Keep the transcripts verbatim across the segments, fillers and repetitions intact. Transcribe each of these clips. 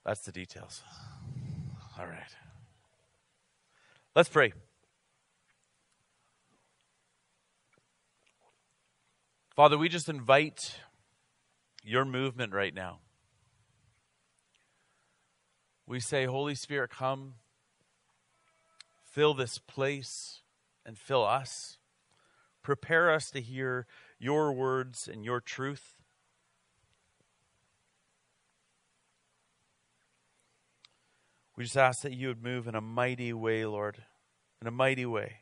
That's the details. All right. Let's pray. Father, we just invite your movement right now. We say, Holy Spirit, come, fill this place and fill us. Prepare us to hear your words and your truth. We just ask that you would move in a mighty way, Lord, in a mighty way.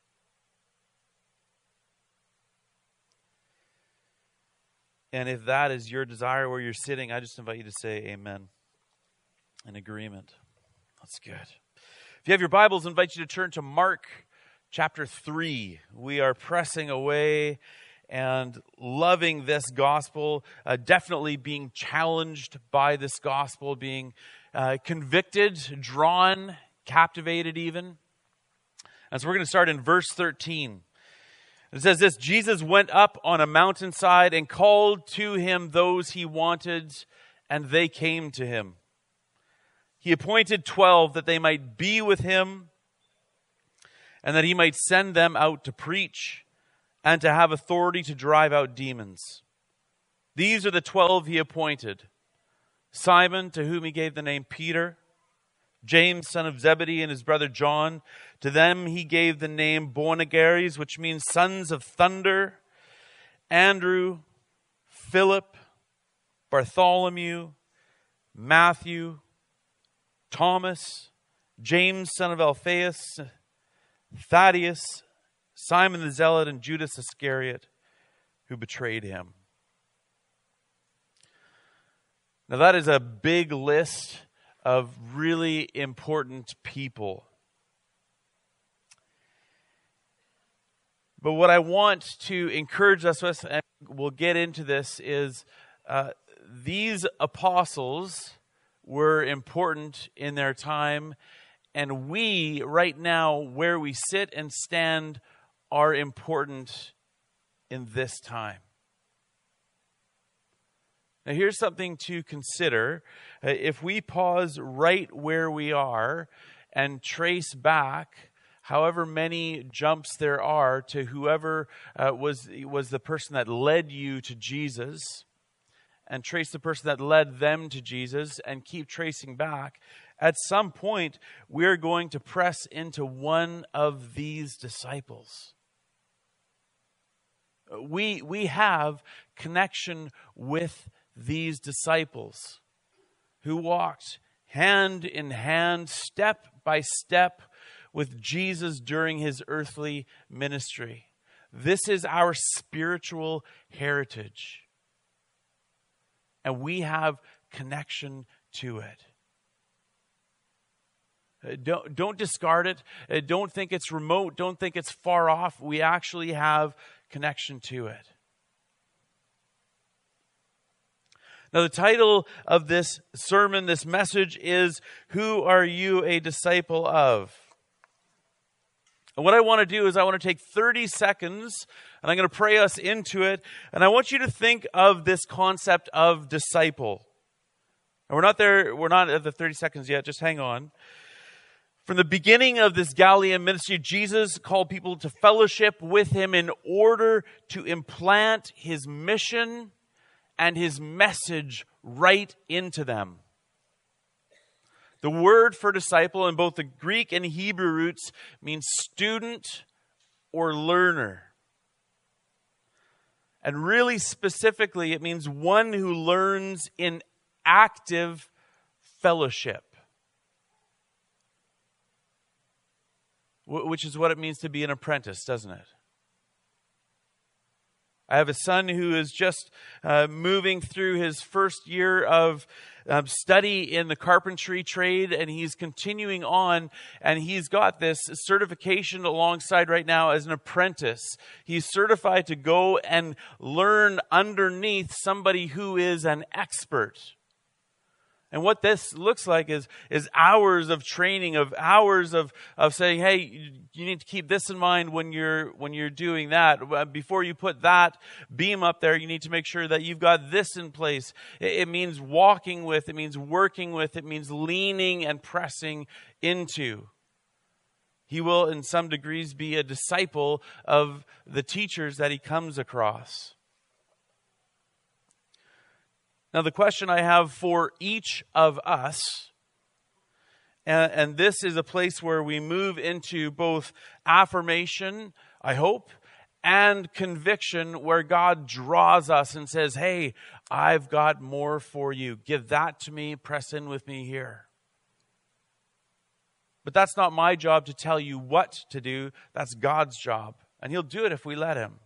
And if that is your desire where you're sitting, I just invite you to say amen in agreement. That's good. If you have your Bibles, I invite you to turn to Mark chapter three. We are pressing away and loving this gospel, uh, definitely being challenged by this gospel, being uh, convicted, drawn, captivated even. And so we're going to start in verse thirteen. It says this: Jesus went up on a mountainside and called to him those he wanted, and they came to him. He appointed twelve that they might be with him and that he might send them out to preach and to have authority to drive out demons. These are the twelve he appointed: Simon, to whom he gave the name Peter, James, son of Zebedee, and his brother John. To them he gave the name Boanerges, which means sons of thunder. Andrew, Philip, Bartholomew, Matthew, Thomas, James, son of Alphaeus, Thaddeus, Simon the Zealot, and Judas Iscariot, who betrayed him. Now that is a big list of really important people. But what I want to encourage us with, and we'll get into this, is uh, these apostles were important in their time, and we, right now, where we sit and stand, are important in this time. Now, here's something to consider. Uh, if we pause right where we are and trace back however many jumps there are to whoever uh, was, was the person that led you to Jesus, and trace the person that led them to Jesus, and keep tracing back, at some point, we're going to press into one of these disciples. We, we have connection with these disciples who walked hand in hand, step by step, with Jesus during his earthly ministry. This is our spiritual heritage, and we have connection to it. Don't, don't discard it. Don't think it's remote. Don't think it's far off. We actually have connection to it. Now, the title of this sermon, this message, is, Who Are You a Disciple Of? And what I want to do is I want to take thirty seconds, and I'm going to pray us into it, and I want you to think of this concept of disciple. And we're not there, we're not at the thirty seconds yet, just hang on. From the beginning of this Galilean ministry, Jesus called people to fellowship with him in order to implant his mission and his message right into them. The word for disciple in both the Greek and Hebrew roots means student or learner. And really specifically, it means one who learns in active fellowship, which is what it means to be an apprentice, doesn't it? I have a son who is just uh, moving through his first year of um, study in the carpentry trade, and he's continuing on, and he's got this certification alongside right now as an apprentice. He's certified to go and learn underneath somebody who is an expert. And what this looks like is, is hours of training, of hours of, of saying, hey, you, you need to keep this in mind when you're when you're doing that. Before you put that beam up there, you need to make sure that you've got this in place. It, it means walking with, it means working with, it means leaning and pressing into. He will, in some degrees, be a disciple of the teachers that he comes across. Now, the question I have for each of us, and, and this is a place where we move into both affirmation, I hope, and conviction, where God draws us and says, hey, I've got more for you. Give that to me. Press in with me here. But that's not my job to tell you what to do. That's God's job. And he'll do it if we let him.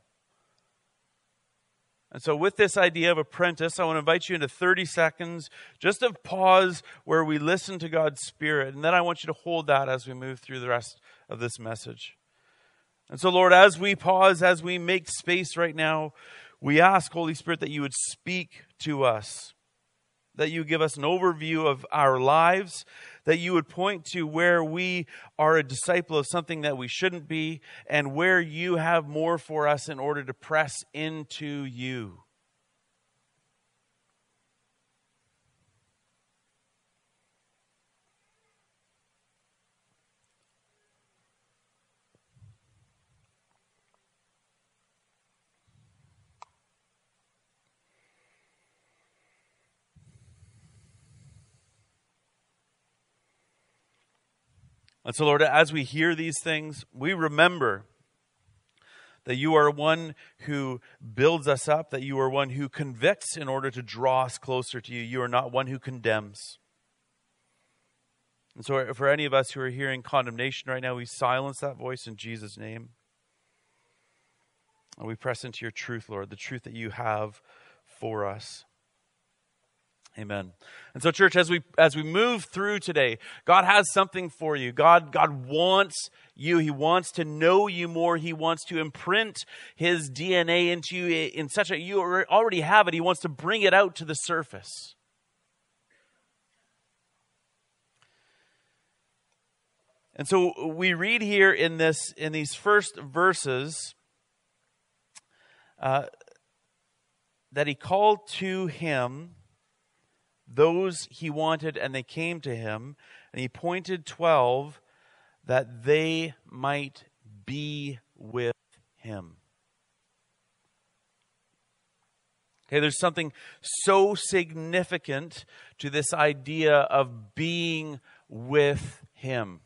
And so with this idea of apprentice, I want to invite you into thirty seconds, just of pause where we listen to God's Spirit. And then I want you to hold that as we move through the rest of this message. And so, Lord, as we pause, as we make space right now, we ask, Holy Spirit, that you would speak to us, that you give us an overview of our lives, that you would point to where we are a disciple of something that we shouldn't be, and where you have more for us in order to press into you. And so, Lord, as we hear these things, we remember that you are one who builds us up, that you are one who convicts in order to draw us closer to you. You are not one who condemns. And so for any of us who are hearing condemnation right now, we silence that voice in Jesus' name. And we press into your truth, Lord, the truth that you have for us. Amen. And so, church, as we as we move through today, God has something for you. God, God wants you. He wants to know you more. He wants to imprint his D N A into you in such a, you already have it. He wants to bring it out to the surface. And so we read here in this in these first verses uh, that he called to him those he wanted, and they came to him, and he appointed twelve that they might be with him. Okay, there's something so significant to this idea of being with him.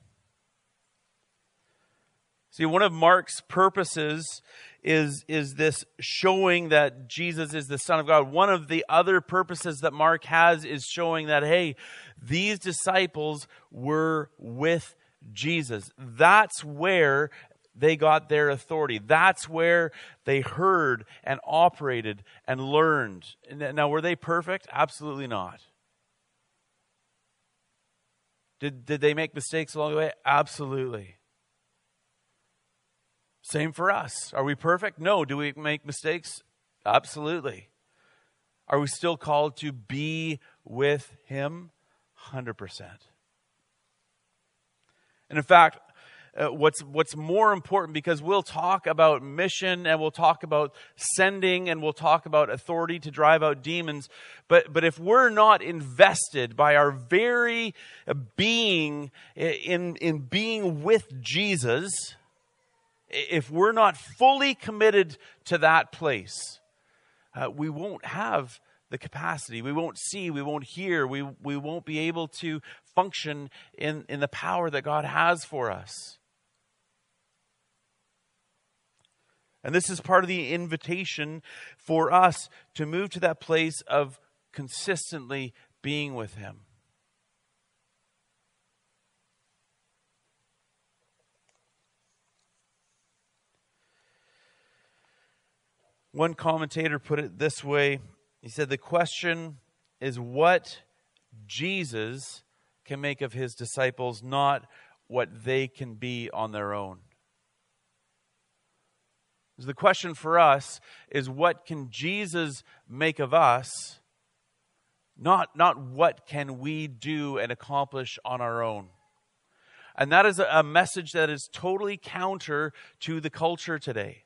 See, one of Mark's purposes is, is this showing that Jesus is the Son of God. One of the other purposes that Mark has is showing that, hey, these disciples were with Jesus. That's where they got their authority. That's where they heard and operated and learned. Now, were they perfect? Absolutely not. Did, did they make mistakes along the way? Absolutely. Same for us. Are we perfect? No. Do we make mistakes? Absolutely. Are we still called to be with him? one hundred percent. And in fact, uh, what's what's more important, because we'll talk about mission and we'll talk about sending and we'll talk about authority to drive out demons, but but if we're not invested by our very being in in being with Jesus, if we're not fully committed to that place, uh, we won't have the capacity. We won't see, we won't hear, we, we won't be able to function in, in the power that God has for us. And this is part of the invitation for us to move to that place of consistently being with him. One commentator put it this way. He said, the question is what Jesus can make of his disciples, not what they can be on their own. So the question for us is, what can Jesus make of us, Not, not what can we do and accomplish on our own. And that is a, a message that is totally counter to the culture today.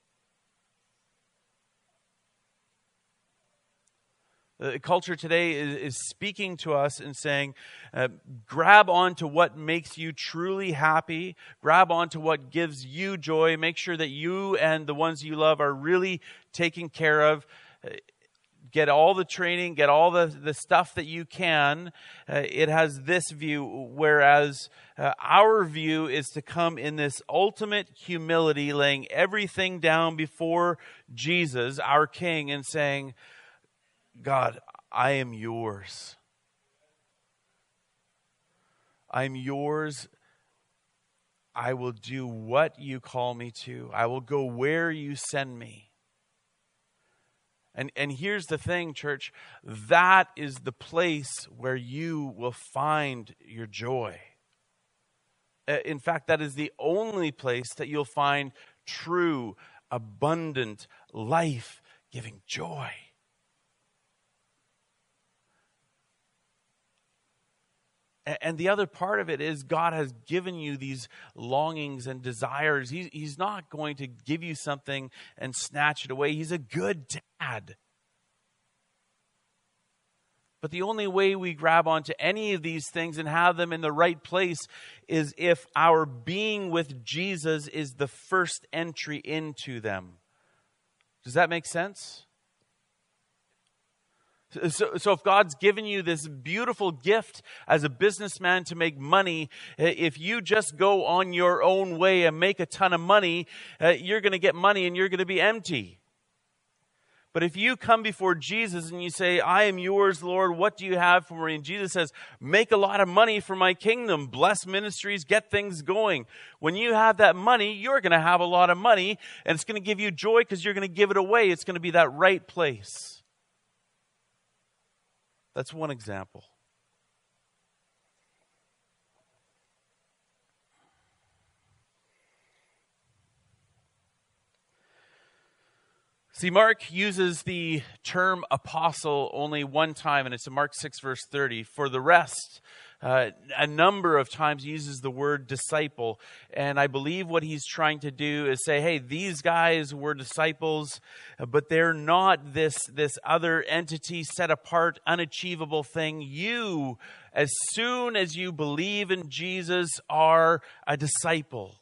The culture today is, is speaking to us and saying, uh, grab onto what makes you truly happy. Grab onto what gives you joy. Make sure that you and the ones you love are really taken care of. Uh, get all the training, get all the, the stuff that you can. Uh, it has this view, whereas uh, our view is to come in this ultimate humility, laying everything down before Jesus, our King, and saying, God, I am yours. I'm yours. I will do what you call me to. I will go where you send me. And, and here's the thing, church. That is the place where you will find your joy. In fact, that is the only place that you'll find true, abundant, life-giving joy. And the other part of it is God has given you these longings and desires. He, he's not going to give you something and snatch it away. He's a good dad. But the only way we grab onto any of these things and have them in the right place is if our being with Jesus is the first entry into them. Does that make sense? So, so if God's given you this beautiful gift as a businessman to make money, if you just go on your own way and make a ton of money, uh, you're going to get money and you're going to be empty. But if you come before Jesus and you say, I am yours, Lord, what do you have for me? And Jesus says, make a lot of money for my kingdom, bless ministries, get things going. When you have that money, you're going to have a lot of money, and it's going to give you joy because you're going to give it away. It's going to be that right place. That's one example. See, Mark uses the term apostle only one time, and it's in Mark six, verse thirty. For the rest, uh, a number of times he uses the word disciple. And I believe what he's trying to do is say, hey, these guys were disciples, but they're not this, this other entity, set apart, unachievable thing. You, as soon as you believe in Jesus, are a disciple.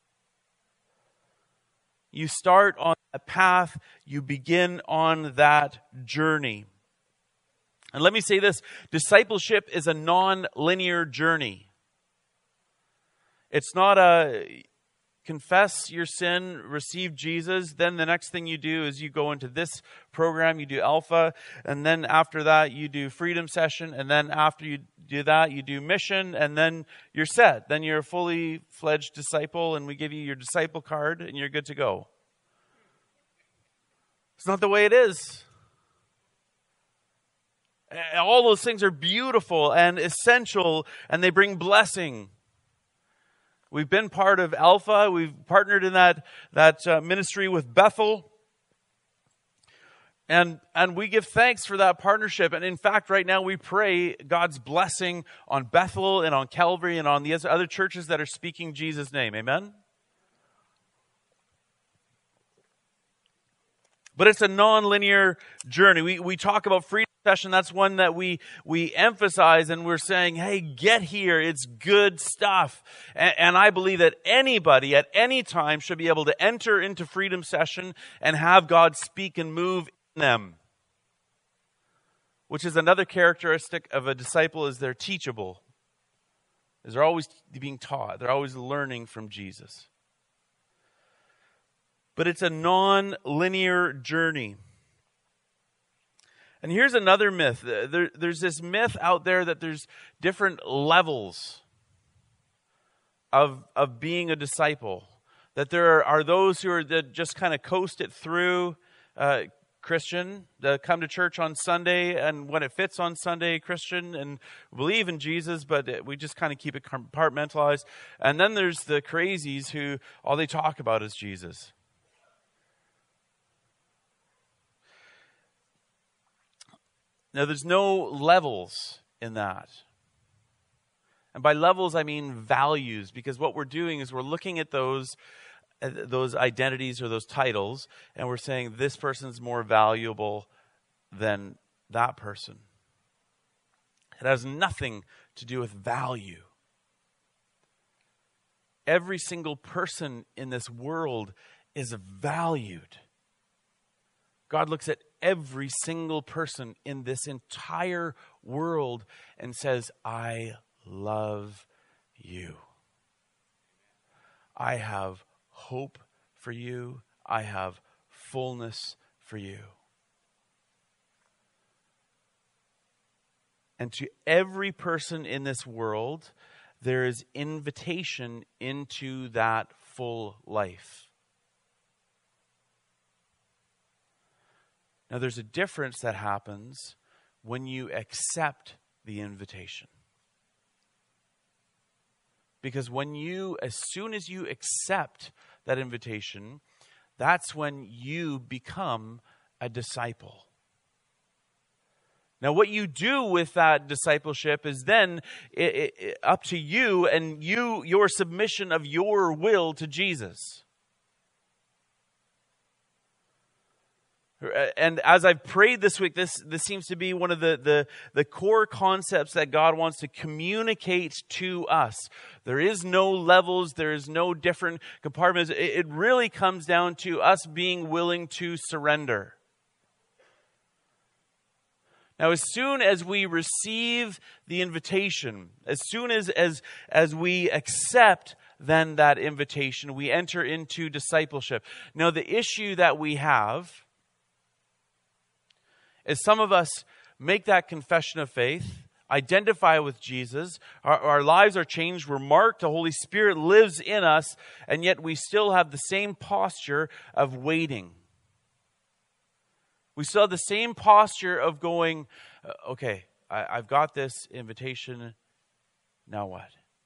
You start on a path, you begin on that journey. And let me say this, discipleship is a non-linear journey. It's not a confess your sin, receive Jesus, then the next thing you do is you go into this program, you do Alpha, and then after that you do Freedom Session, and then after you do that you do Mission, and then you're set. Then you're a fully fledged disciple, and we give you your disciple card, and you're good to go. It's not the way it is. All those things are beautiful and essential, and they bring blessing. We've been part of Alpha. We've partnered in that, that uh, ministry with Bethel. And, and we give thanks for that partnership. And in fact, right now we pray God's blessing on Bethel and on Calvary and on the other churches that are speaking Jesus' name. Amen? But it's a non-linear journey. We we talk about Freedom Session. That's one that we we emphasize, and we're saying, hey, get here. It's good stuff. And, and I believe that anybody at any time should be able to enter into Freedom Session and have God speak and move in them. Which is another characteristic of a disciple, is they're teachable. Is they're always being taught. They're always learning from Jesus. But it's a non-linear journey. And here's another myth. There, there's this myth out there that there's different levels of, of being a disciple. That there are those who are that just kind of coast it through, uh, Christian, that come to church on Sunday, and when it fits on Sunday, Christian, and believe in Jesus, but we just kind of keep it compartmentalized. And then there's the crazies who all they talk about is Jesus. Now, there's no levels in that. And by levels, I mean values, because what we're doing is we're looking at those, uh, those identities or those titles, and we're saying this person's more valuable than that person. It has nothing to do with value. Every single person in this world is valued. God looks at every single person in this entire world and says, I love you. I have hope for you. I have fullness for you. And to every person in this world, there is invitation into that full life. Now, there's a difference that happens when you accept the invitation. Because when you, as soon as you accept that invitation, that's when you become a disciple. Now, what you do with that discipleship is then it, it, up to you and you, your submission of your will to Jesus. And as I've prayed this week, this, this seems to be one of the, the, the core concepts that God wants to communicate to us. There is no levels. There is no different compartments. It, it really comes down to us being willing to surrender. Now, as soon as we receive the invitation, as soon as, as, as we accept then that invitation, we enter into discipleship. Now, the issue that we have is some of us make that confession of faith, identify with Jesus, our, our lives are changed, we're marked, the Holy Spirit lives in us, and yet we still have the same posture of waiting. We still have the same posture of going, okay, I, I've got this invitation, now what?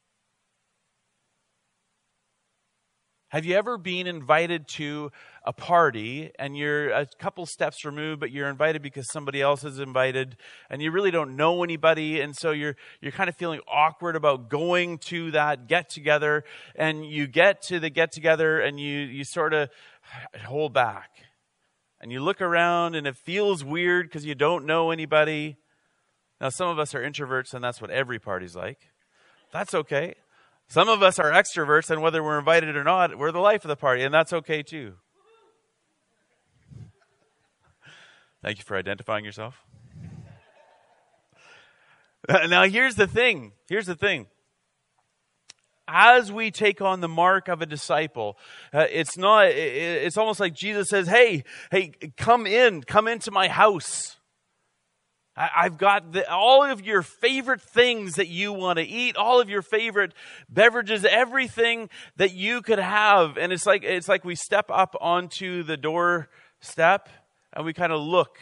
Have you ever been invited to a party and you're a couple steps removed, but you're invited because somebody else is invited and you really don't know anybody, and so you're you're kind of feeling awkward about going to that get together, and you get to the get together and you you sort of hold back. And you look around and it feels weird because you don't know anybody. Now, some of us are introverts and that's what every party's like. That's okay. Some of us are extroverts, and whether we're invited or not, we're the life of the party, and that's okay too. Thank you for identifying yourself. Now, here's the thing. Here's the thing. As we take on the mark of a disciple, uh, it's not, it, it's almost like Jesus says, hey, hey, come in, come into my house. I've got the, all of your favorite things that you want to eat, all of your favorite beverages, everything that you could have. And it's like it's like we step up onto the doorstep and we kind of look.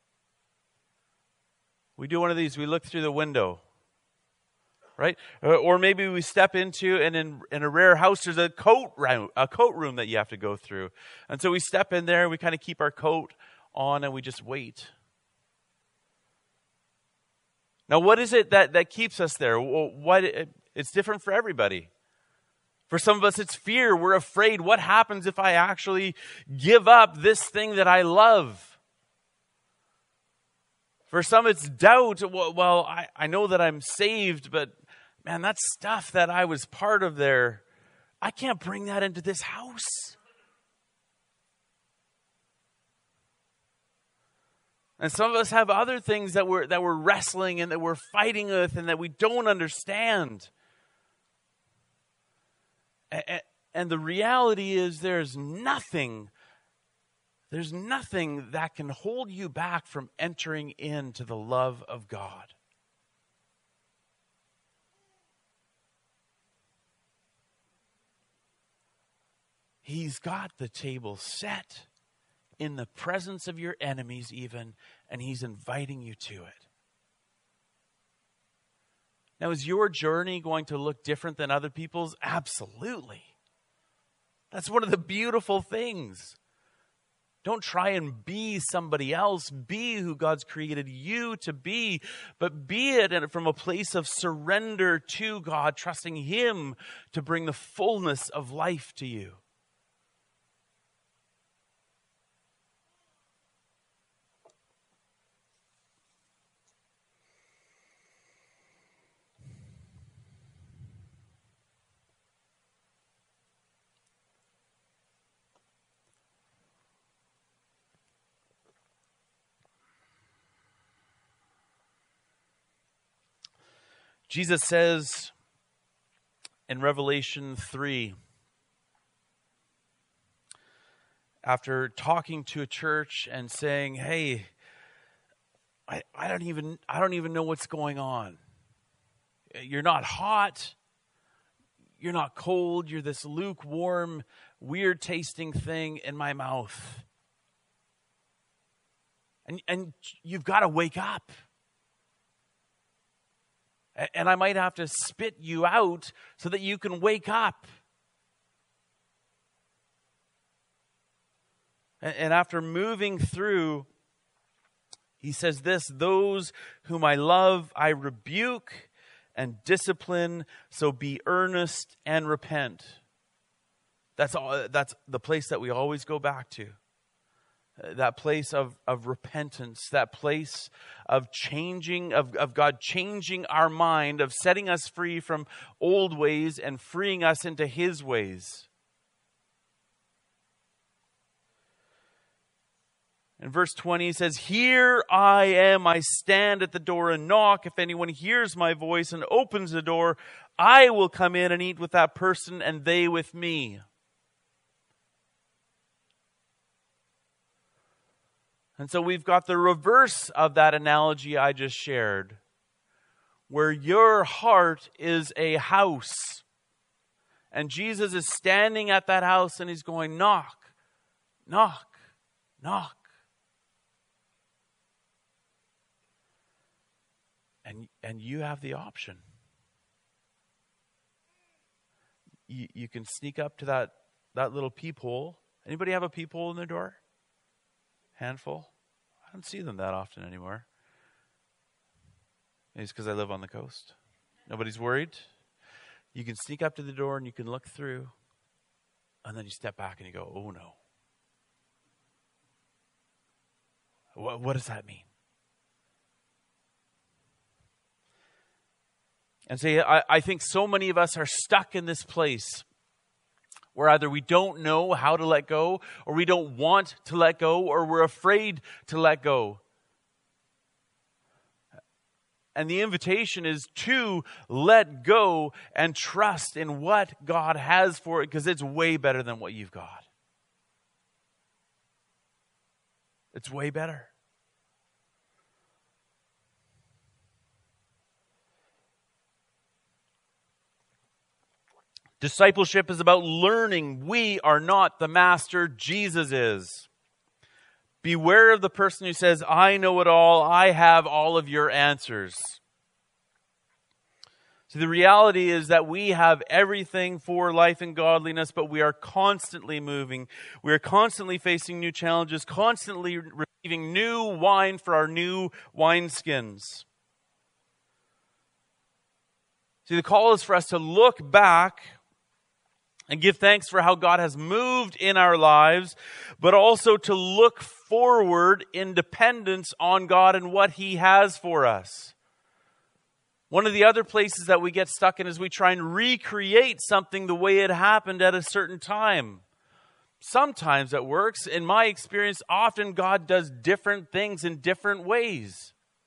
We do one of these. We look through the window, right? Or maybe we step into, and in, in a rare house, there's a coat room, a coat room that you have to go through. And so we step in there. We kind of keep our coat on and we just wait. Now, what is it that, that keeps us there? What it's different for everybody. For some of us, it's fear. We're afraid. What happens if I actually give up this thing that I love? For some, it's doubt. Well, I, I know that I'm saved, but man, that stuff that I was part of there, I can't bring that into this house. And some of us have other things that we're, that we're wrestling and that we're fighting with and that we don't understand. And, and the reality is there's nothing, there's nothing that can hold you back from entering into the love of God. He's got the table set in the presence of your enemies even, and he's inviting you to it. Now, is your journey going to look different than other people's? Absolutely. That's one of the beautiful things. Don't try and be somebody else. Be who God's created you to be, but be it from a place of surrender to God, trusting Him to bring the fullness of life to you. Jesus says in Revelation three, after talking to a church and saying, hey, I, I don't even I don't even know what's going on. You're not hot. You're not cold. You're this lukewarm, weird tasting thing in my mouth. And, and you've got to wake up. And I might have to spit you out so that you can wake up. And after moving through, he says this, those whom I love, I rebuke and discipline, so be earnest and repent. That's all, that's the place that we always go back to. That place of, of repentance, that place of changing, of, of God changing our mind, of setting us free from old ways and freeing us into His ways. In verse twenty, he says, here I am, I stand at the door and knock. If anyone hears my voice and opens the door, I will come in and eat with that person and they with me. And so we've got the reverse of that analogy I just shared, where your heart is a house. And Jesus is standing at that house and He's going, knock, knock, knock. And, and you have the option. You, you can sneak up to that, that little peephole. Anybody have a peephole in their door? Handful? I don't see them that often anymore. Maybe it's because I live on the coast. Nobody's worried. You can sneak up to the door and you can look through. And then you step back and you go, oh no. What, what does that mean? And so I, I think so many of us are stuck in this place where either we don't know how to let go, or we don't want to let go, or we're afraid to let go. And the invitation is to let go and trust in what God has for it, because it's way better than what you've got. It's way better. Discipleship is about learning we are not the master, Jesus is. Beware of the person who says, I know it all, I have all of your answers. So the reality is that we have everything for life and godliness, but we are constantly moving. We are constantly facing new challenges, constantly receiving new wine for our new wineskins. See, the call is for us to look back and give thanks for how God has moved in our lives, but also to look forward in dependence on God and what He has for us. One of the other places that we get stuck in is we try and recreate something the way it happened at a certain time. Sometimes that works. In my experience, often God does different things in different ways.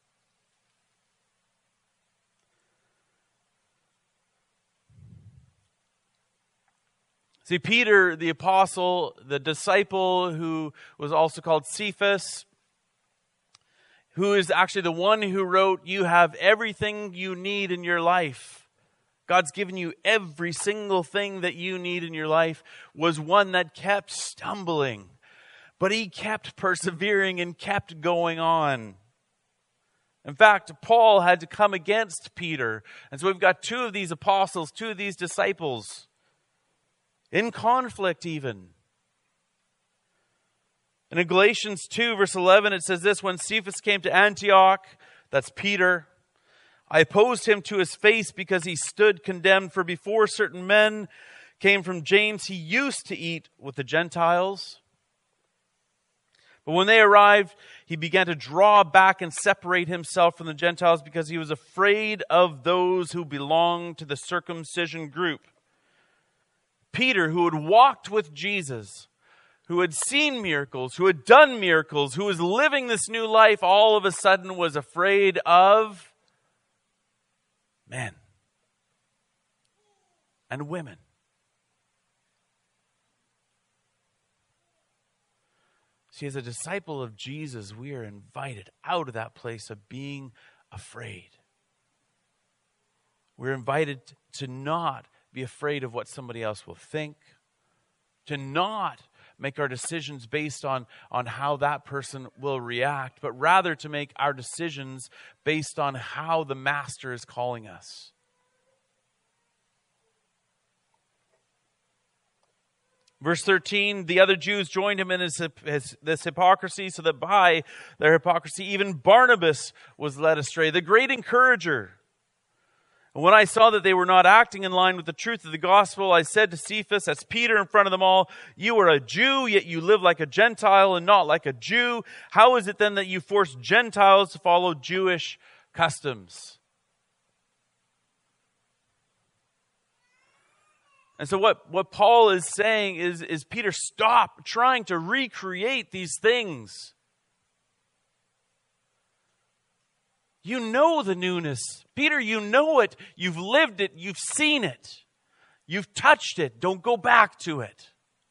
See, Peter, the apostle, the disciple who was also called Cephas, who is actually the one who wrote, you have everything you need in your life. God's given you every single thing that you need in your life, was one that kept stumbling. But he kept persevering and kept going on. In fact, Paul had to come against Peter. And so we've got two of these apostles, two of these disciples, in conflict even. And in Galatians two, verse eleven, it says this, when Cephas came to Antioch, that's Peter, I opposed him to his face because he stood condemned. For before certain men came from James, he used to eat with the Gentiles. But when they arrived, he began to draw back and separate himself from the Gentiles because he was afraid of those who belonged to the circumcision group. Peter, who had walked with Jesus, who had seen miracles, who had done miracles, who was living this new life, all of a sudden was afraid of men and women. See, as a disciple of Jesus, we are invited out of that place of being afraid. We're invited to not be afraid of what somebody else will think, to not make our decisions based on, on how that person will react, but rather to make our decisions based on how the Master is calling us. Verse thirteen, the other Jews joined him in his, his, this hypocrisy, so that by their hypocrisy even Barnabas was led astray, the great encourager. And when I saw that they were not acting in line with the truth of the gospel, I said to Cephas, that's Peter in front of them all, you are a Jew, yet you live like a Gentile and not like a Jew. How is it then that you force Gentiles to follow Jewish customs? And so what, what Paul is saying is, is, Peter, stop trying to recreate these things. You know the newness. Peter, you know it. You've lived it. You've seen it. You've touched it. Don't go back to it.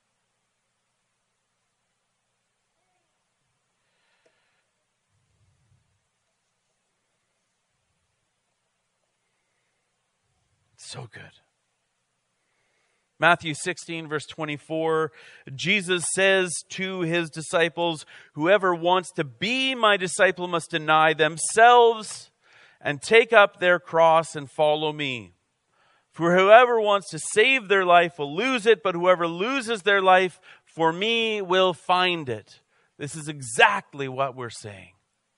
It's so good. Matthew sixteen, verse twenty-four, Jesus says to his disciples, whoever wants to be my disciple must deny themselves and take up their cross and follow me. For whoever wants to save their life will lose it, but whoever loses their life for me will find it. This is exactly what we're saying.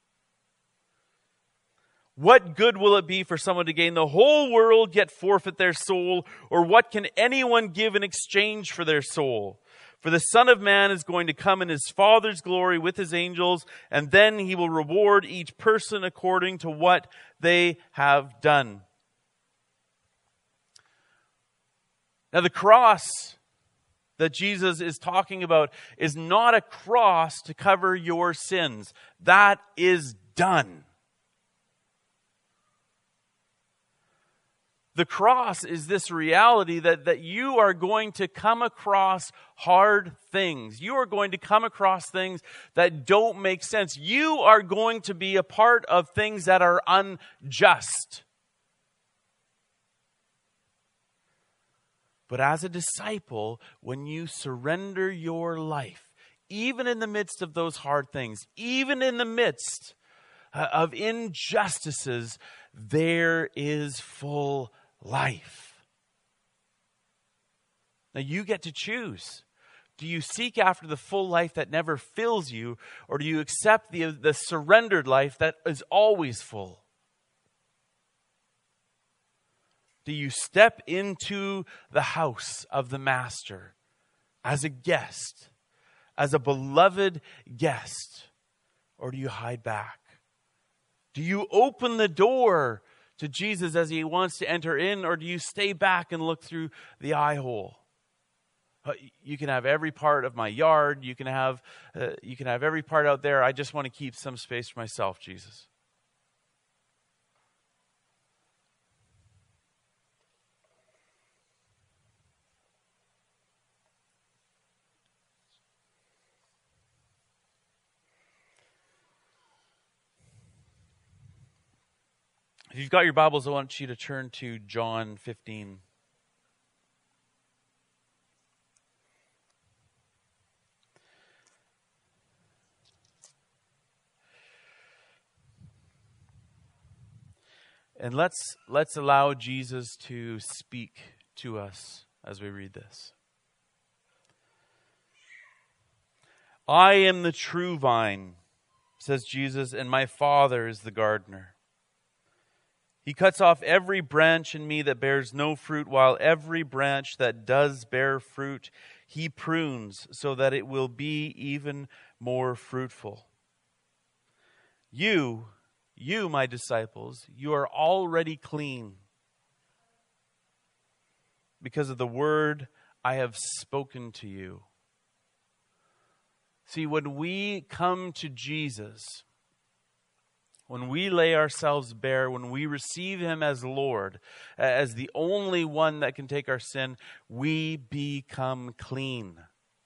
What good will it be for someone to gain the whole world yet forfeit their soul? Or what can anyone give in exchange for their soul? For the Son of Man is going to come in his Father's glory with his angels, and then he will reward each person according to what they have done. Now the cross that Jesus is talking about is not a cross to cover your sins. That is done. The cross is this reality that, that you are going to come across hard things. You are going to come across things that don't make sense. You are going to be a part of things that are unjust. But as a disciple, when you surrender your life, even in the midst of those hard things, even in the midst of injustices, there is full life. Now you get to choose. Do you seek after the full life that never fills you, or do you accept the, the surrendered life that is always full? Do you step into the house of the Master as a guest, as a beloved guest, or do you hide back? Do you open the door to Jesus as he wants to enter in, or do you stay back and look through the eye hole? You can have every part of my yard. You can have, uh, you can have every part out there. I just want to keep some space for myself, Jesus. If you've got your Bibles, I want you to turn to John fifteen. And let's let's allow Jesus to speak to us as we read this. I am the true vine, says Jesus, and my Father is the gardener. He cuts off every branch in me that bears no fruit, while every branch that does bear fruit, he prunes so that it will be even more fruitful. You, you, my disciples, you are already clean because of the word I have spoken to you. See, when we come to Jesus, when we lay ourselves bare, when we receive him as Lord, as the only one that can take our sin, we become clean.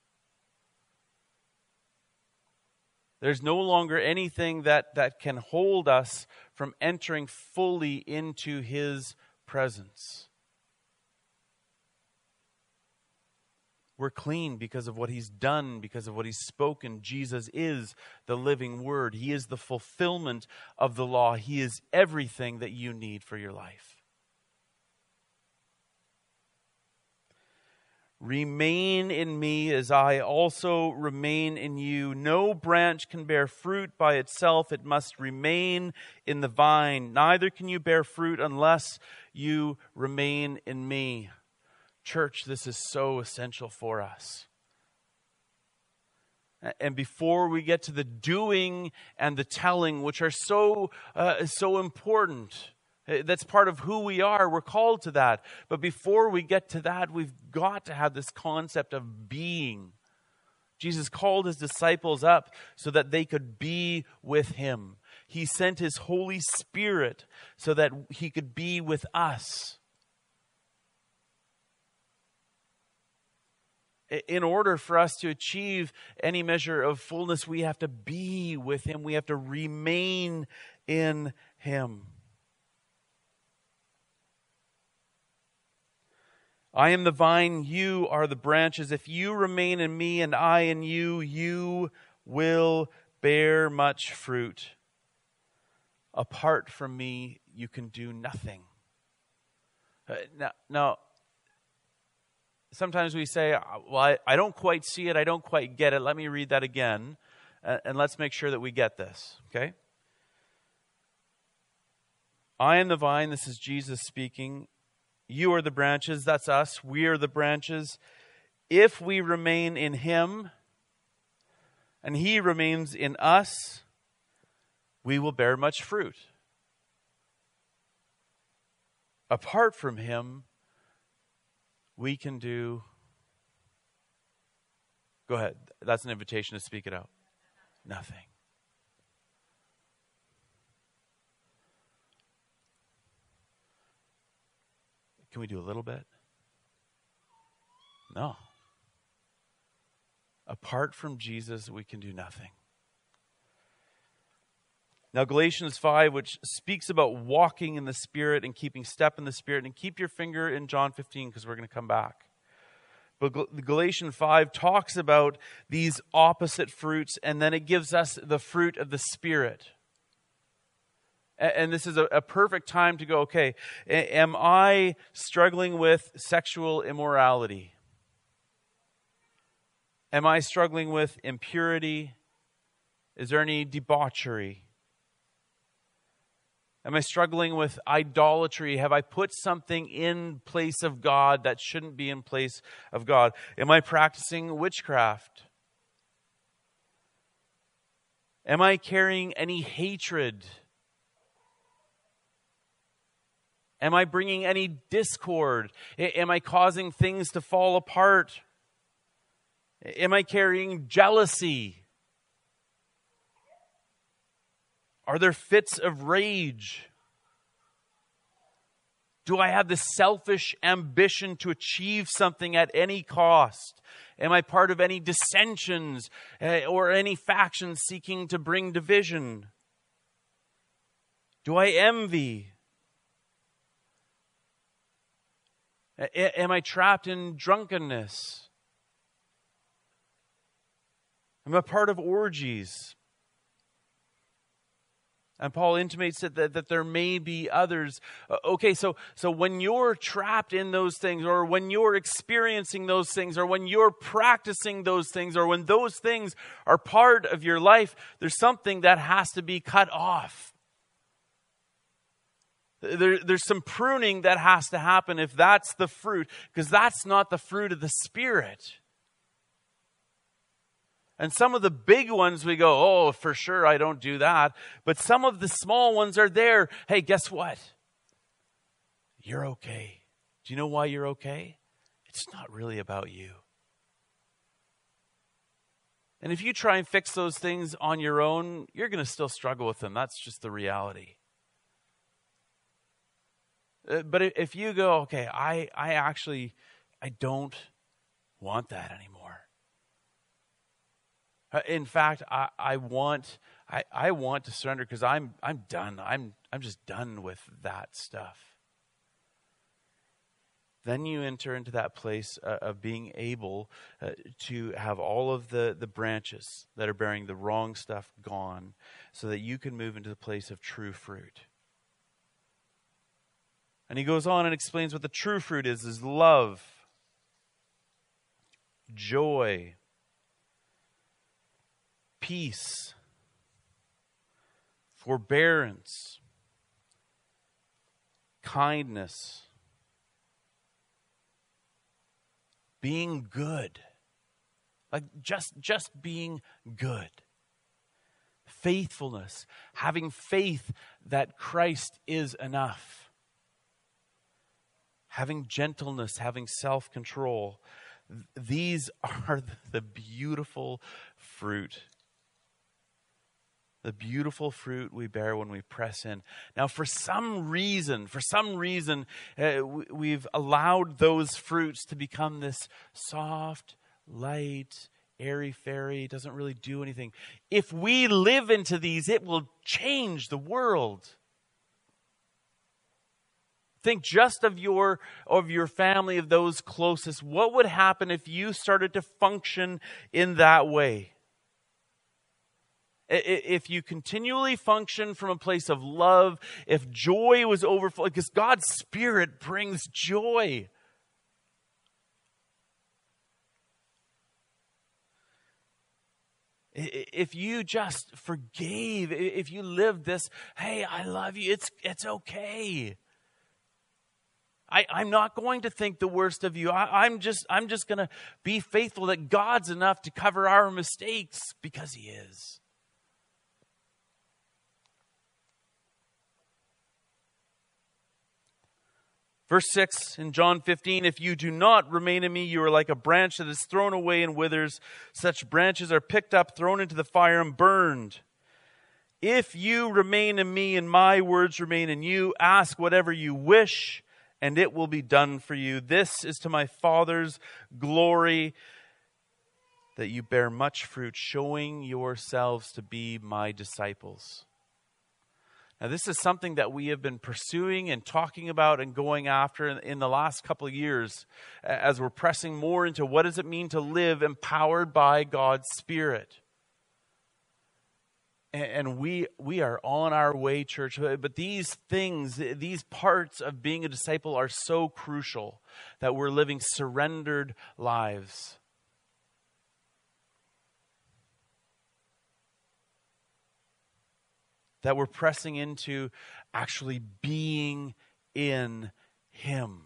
There's no longer anything that, that can hold us from entering fully into his presence. We're clean because of what he's done, because of what he's spoken. Jesus is the living word. He is the fulfillment of the law. He is everything that you need for your life. Remain in me as I also remain in you. No branch can bear fruit by itself. It must remain in the vine. Neither can you bear fruit unless you remain in me. Church, this is so essential for us. And before we get to the doing and the telling, which are so uh, so important, that's part of who we are. We're called to that. But before we get to that, we've got to have this concept of being. Jesus called his disciples up so that they could be with him. He sent his Holy Spirit so that he could be with us. In order for us to achieve any measure of fullness, we have to be with him. We have to remain in him. I am the vine, you are the branches. If you remain in me and I in you, you will bear much fruit. Apart from me, you can do nothing. Uh, now, now Sometimes we say, well, I, I don't quite see it. I don't quite get it. Let me read that again. Uh, and let's make sure that we get this. Okay? I am the vine. This is Jesus speaking. You are the branches. That's us. We are the branches. If we remain in him and he remains in us, we will bear much fruit. Apart from him, we can do... Go ahead. That's an invitation to speak it out. Nothing. Can we do a little bit? No. Apart from Jesus, we can do nothing. Now, Galatians five, which speaks about walking in the Spirit and keeping step in the Spirit, and keep your finger in John fifteen because we're going to come back. But Galatians five talks about these opposite fruits, and then it gives us the fruit of the Spirit. And this is a perfect time to go, okay, am I struggling with sexual immorality? Am I struggling with impurity? Is there any debauchery? Am I struggling with idolatry? Have I put something in place of God that shouldn't be in place of God? Am I practicing witchcraft? Am I carrying any hatred? Am I bringing any discord? Am I causing things to fall apart? Am I carrying jealousy? Are there fits of rage? Do I have this selfish ambition to achieve something at any cost? Am I part of any dissensions or any factions seeking to bring division? Do I envy? Am I trapped in drunkenness? Am I part of orgies? And Paul intimates that, that, that there may be others. Uh, okay, so, so when you're trapped in those things, or when you're experiencing those things, or when you're practicing those things, or when those things are part of your life, there's something that has to be cut off. There, there's some pruning that has to happen if that's the fruit, because that's not the fruit of the Spirit. And some of the big ones we go, oh, for sure, I don't do that. But some of the small ones are there. Hey, guess what? You're okay. Do you know why you're okay? It's not really about you. And if you try and fix those things on your own, you're going to still struggle with them. That's just the reality. Uh, but if you go, okay, I, I actually, I don't want that anymore. In fact, I, I want I, I want to surrender because I'm I'm done. I'm I'm just done with that stuff. Then you enter into that place uh, of being able uh, to have all of the, the branches that are bearing the wrong stuff gone, so that you can move into the place of true fruit. And he goes on and explains what the true fruit is: is love, joy, peace, forbearance, kindness, being good. Like just, just being good. Faithfulness, having faith that Christ is enough. Having gentleness, having self-control. These are the beautiful fruit. The beautiful fruit we bear when we press in. Now, for some reason, for some reason, uh, we, we've allowed those fruits to become this soft, light, airy-fairy, doesn't really do anything. If we live into these, it will change the world. Think just of your, of your family, of those closest. What would happen if you started to function in that way? If you continually function from a place of love, if joy was overflowing, because God's Spirit brings joy. If you just forgave, if you lived this, hey, I love you, it's it's okay. I, I'm not going to think the worst of you. I, I'm just I'm just going to be faithful that God's enough to cover our mistakes, because He is. Verse six in John fifteen, if you do not remain in me, you are like a branch that is thrown away and withers. Such branches are picked up, thrown into the fire, and burned. If you remain in me and my words remain in you, ask whatever you wish, and it will be done for you. This is to my Father's glory, that you bear much fruit, showing yourselves to be my disciples. Now, this is something that we have been pursuing and talking about and going after in, in the last couple of years, as we're pressing more into what does it mean to live empowered by God's Spirit. And, and we we are on our way, church. But these things, these parts of being a disciple are so crucial, that we're living surrendered lives. That we're pressing into actually being in Him.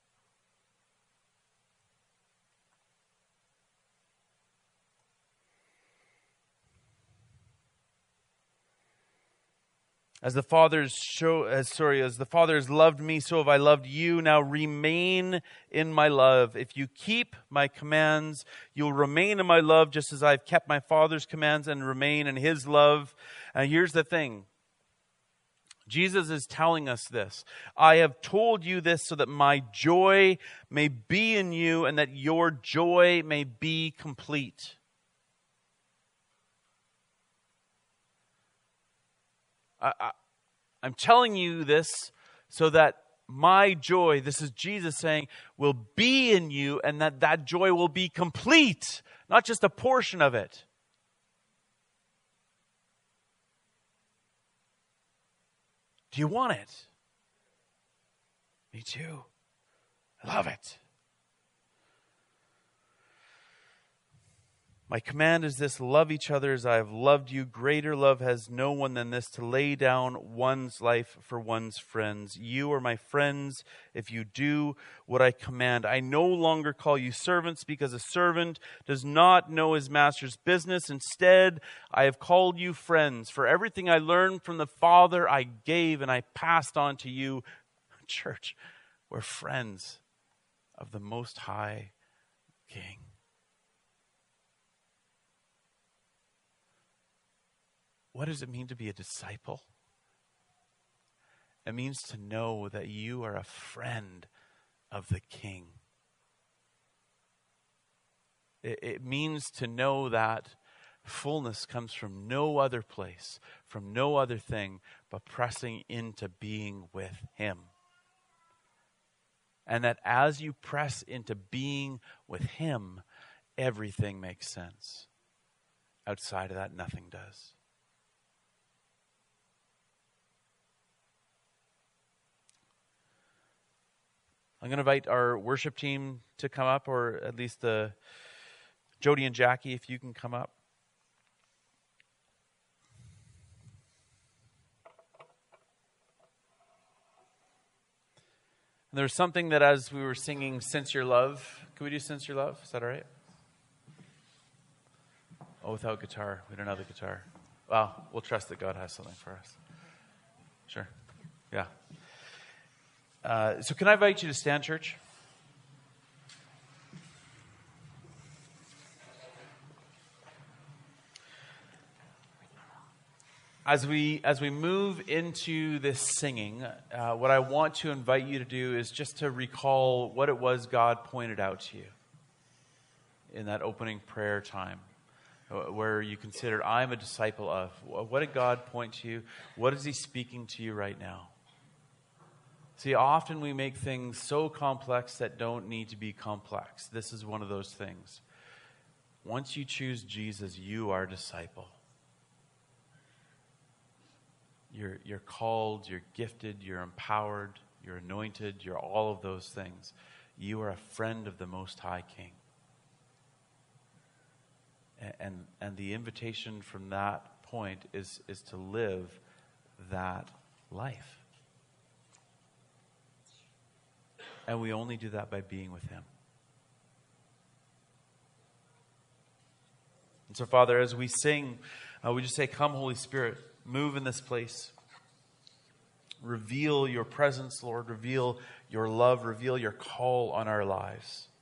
As the Father's show, as sorry, as the Father has loved me, so have I loved you. Now remain in my love. If you keep my commands, you'll remain in my love, just as I've kept my Father's commands and remain in His love. And here's the thing. Jesus is telling us this. I have told you this so that my joy may be in you and that your joy may be complete. I, I, I'm telling you this so that my joy, this is Jesus saying, will be in you and that that joy will be complete, not just a portion of it. Do you want it? Me too. I love it. My command is this: love each other as I have loved you. Greater love has no one than this, to lay down one's life for one's friends. You are my friends if you do what I command. I no longer call you servants, because a servant does not know his master's business. Instead, I have called you friends. For everything I learned from the Father I gave and I passed on to you. Church, we're friends of the Most High King. What does it mean to be a disciple? It means to know that you are a friend of the King. It, it means to know that fullness comes from no other place, from no other thing, but pressing into being with Him. And that as you press into being with Him, everything makes sense. Outside of that, nothing does. I'm going to invite our worship team to come up, or at least the Jody and Jackie, if you can come up. And there's something that, as we were singing Since Your Love, can we do Since Your Love? Is that all right? Oh, without guitar. We don't have the guitar. Well, we'll trust that God has something for us. Sure. Yeah. Uh, so can I invite you to stand, church? As we as we move into this singing, uh, what I want to invite you to do is just to recall what it was God pointed out to you in that opening prayer time, where you considered, I'm a disciple of. What did God point to you? What is He speaking to you right now? See, often we make things so complex that don't need to be complex. This is one of those things. Once you choose Jesus, you are a disciple. You're, you're called, you're gifted, you're empowered, you're anointed, you're all of those things. You are a friend of the Most High King. And, and, and the invitation from that point is, is to live that life. And we only do that by being with Him. And so, Father, as we sing, uh, we just say, come, Holy Spirit, move in this place. Reveal your presence, Lord. Reveal your love. Reveal your call on our lives.